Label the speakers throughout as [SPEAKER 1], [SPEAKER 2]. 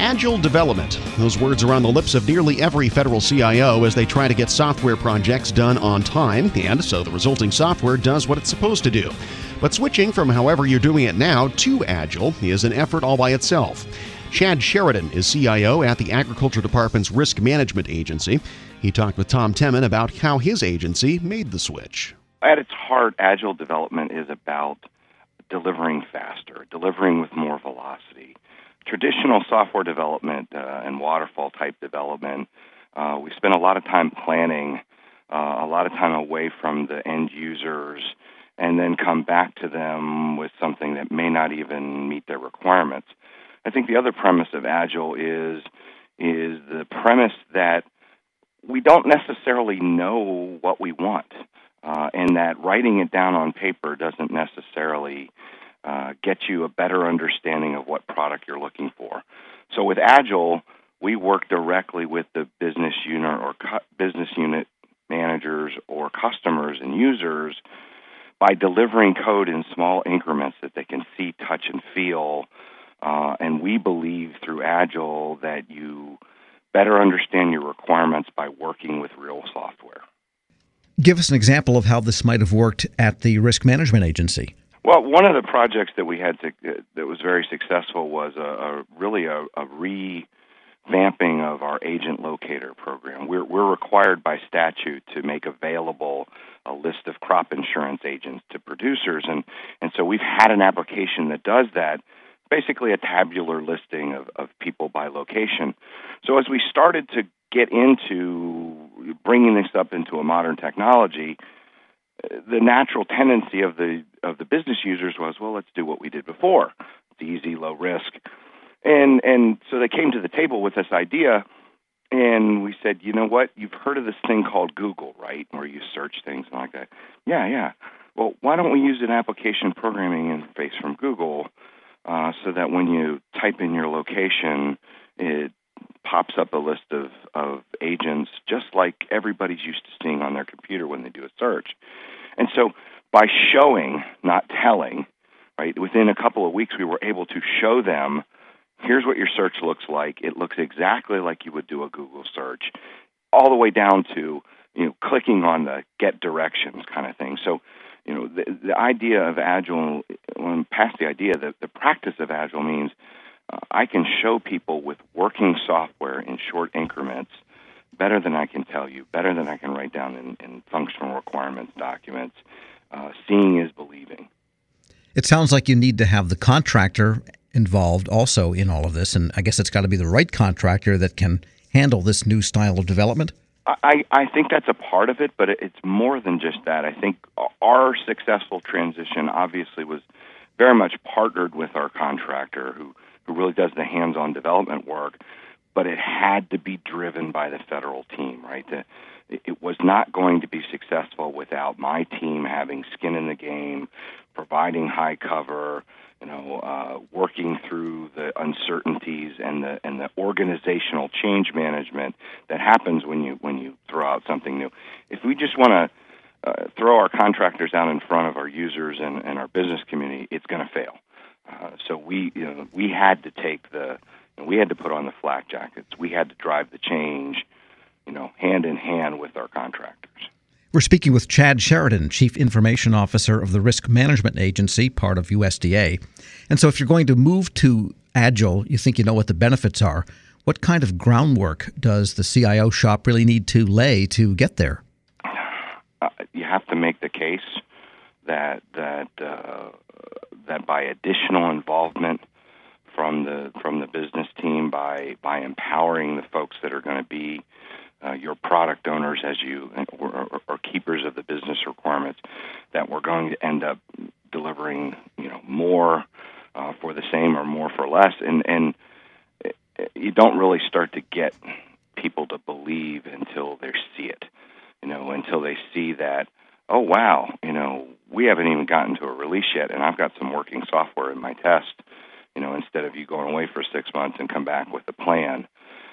[SPEAKER 1] Agile development. Those words are on the lips of nearly every federal CIO as they try to get software projects done on time, and so the resulting software does what it's supposed to do. But switching from however you're doing it now to Agile is an effort all by itself. Chad Sheridan is CIO at the Agriculture Department's Risk Management Agency. He talked with Tom Temin about how his agency made the switch.
[SPEAKER 2] At its heart, Agile development is about delivering faster, delivering with more velocity. Traditional software development and waterfall-type development, we spend a lot of time planning, a lot of time away from the end users, and then come back to them with something that may not even meet their requirements. I think the other premise of Agile is the premise that we don't necessarily know what we want, and that writing it down on paper doesn't necessarily get you a better understanding of what product you're looking for. So with Agile, we work directly with the business unit or business unit managers or customers and users by delivering code in small increments that they can see, touch, and feel. And we believe through Agile that you better understand your requirements by working with real software.
[SPEAKER 3] Give us an example of how this might have worked at the Risk Management Agency.
[SPEAKER 2] Well, one of the projects that we had that was very successful was a revamping of our agent locator program. We're required by statute to make available a list of crop insurance agents to producers, and so we've had an application that does that, basically a tabular listing of people by location. So as we started to get into bringing this up into a modern technology, the natural tendency of the business users was, well, let's do what we did before. It's easy, low risk. And so they came to the table with this idea, and we said, you know what? You've heard of this thing called Google, right, where you search things like that. Yeah. Well, why don't we use an application programming interface from Google so that when you type in your location, it pops up a list of agents just like everybody's used to seeing on their computer when they do a search. And so by showing, not telling, right, within a couple of weeks we were able to show them, here's what your search looks like. It looks exactly like you would do a Google search, all the way down to, clicking on the get directions kind of thing. So, the idea of Agile, when past the idea, the practice of Agile means I can show people with working software in short increments better than I can tell you, better than I can write down in functional requirements documents. Seeing is believing.
[SPEAKER 3] It sounds like you need to have the contractor involved also in all of this, and I guess it's got to be the right contractor that can handle this new style of development.
[SPEAKER 2] I think that's a part of it, but it's more than just that. I think our successful transition obviously was very much partnered with our contractor who really does the hands-on development work, but it had to be driven by the federal team, right? It was not going to be successful without my team having skin in the game, providing high cover, working through the uncertainties and the organizational change management that happens when you throw out something new. If we just want to throw our contractors out in front of our users and our business community, it's going to fail. So we had to we had to put on the flak jackets. We had to drive the change, hand in hand with our contractors.
[SPEAKER 3] We're speaking with Chad Sheridan, Chief Information Officer of the Risk Management Agency, part of USDA. And so if you're going to move to Agile, you think you know what the benefits are. What kind of groundwork does the CIO shop really need to lay to get there?
[SPEAKER 2] You have to make the case that by additional involvement from the business team, by empowering the folks that are going to be your product owners as you or keepers of the business requirements, that we're going to end up delivering more for the same or more for less, and you don't really start to get people to believe until they see it, until they see that, oh wow, we haven't even gotten to a release yet, and I've got some working software in my test, instead of you going away for 6 months and come back with a plan.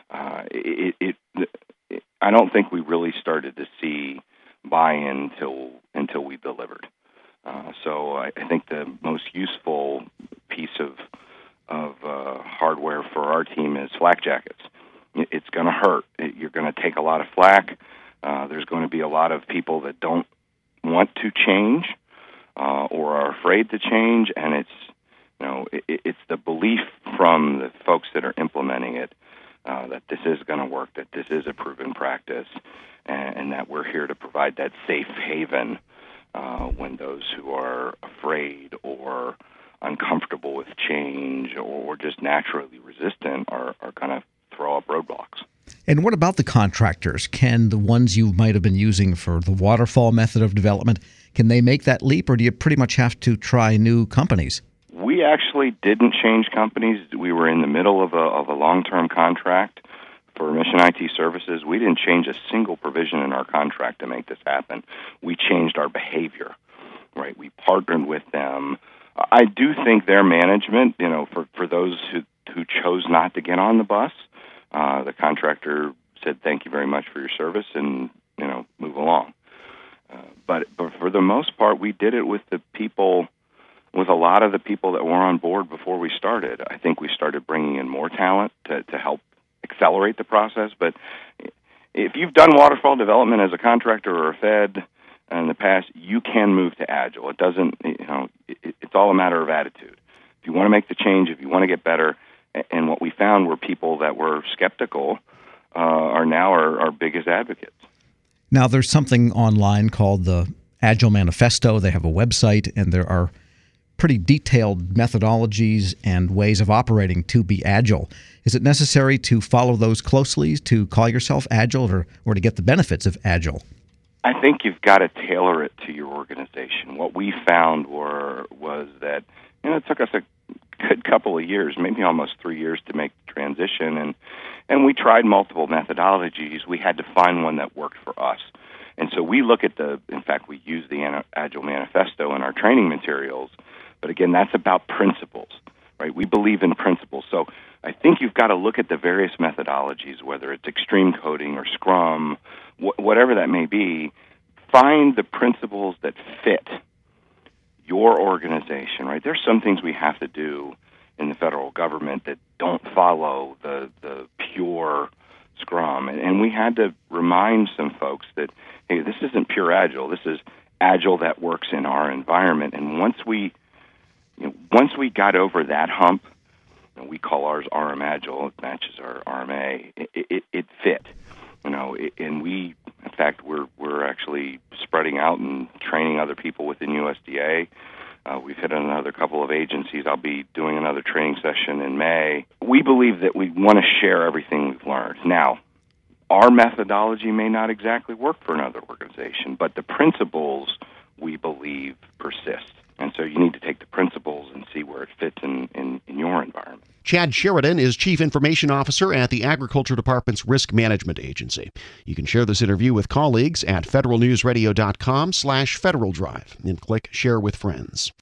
[SPEAKER 2] I don't think we really started to see buy-in until we delivered. So I think the most useful piece of hardware for our team is flak jackets. It's going to hurt. You're going to take a lot of flak. There's going to be a lot of people that don't want to change or are afraid to change, and it's the belief from the folks that are implementing it that this is going to work, that this is a proven practice, and that we're here to provide that safe haven when those who are afraid or uncomfortable with change or just naturally resistant are going to throw up roadblocks.
[SPEAKER 3] And what about the contractors? Can the ones you might have been using for the waterfall method of development, can they make that leap, or do you pretty much have to try new companies?
[SPEAKER 2] We actually didn't change companies. We were in the middle of a long-term contract for Mission IT Services. We didn't change a single provision in our contract to make this happen. We changed our behavior, right? We partnered with them. I do think their management, for those who chose not to get on the bus, the contractor said, "Thank you very much for your service," and move along. But for the most part, we did it with a lot of the people that were on board before we started. I think we started bringing in more talent to help accelerate the process. But if you've done waterfall development as a contractor or a Fed in the past, you can move to Agile. It doesn't, it's all a matter of attitude. If you want to make the change, if you want to get better, and what we found were people that were skeptical are now our biggest advocates.
[SPEAKER 3] Now, there's something online called the Agile Manifesto. They have a website, and there are pretty detailed methodologies and ways of operating to be Agile. Is it necessary to follow those closely to call yourself Agile or to get the benefits of Agile?
[SPEAKER 2] I think you've got to tailor it to your organization. What we found was that it took us a good couple of years, maybe almost 3 years, to make the transition, and we tried multiple methodologies. We had to find one that worked for us. And so we look at in fact, we use the Agile Manifesto in our training materials, but again, that's about principles, right? We believe in principles. So I think you've got to look at the various methodologies, whether it's extreme coding or Scrum, whatever that may be, find the principles that fit your organization, right? There's some things we have to do in the federal government that don't follow the pure Scrum. And we had to remind some folks that, hey, this isn't pure Agile. This is Agile that works in our environment. And once we got over that hump, we call ours RM Agile. It matches our RMA. It fit, and we, in fact, we're actually spreading out and training other people within USDA. We've hit another couple of agencies. I'll be doing another training session in May. We believe that we want to share everything we've learned. Now, our methodology may not exactly work for another organization, but the principles, we believe, persist. And so you need to take the principles and see where it fits in your environment.
[SPEAKER 1] Chad Sheridan is Chief Information Officer at the Agriculture Department's Risk Management Agency. You can share this interview with colleagues at federalnewsradio.com/Federal Drive and click Share with Friends.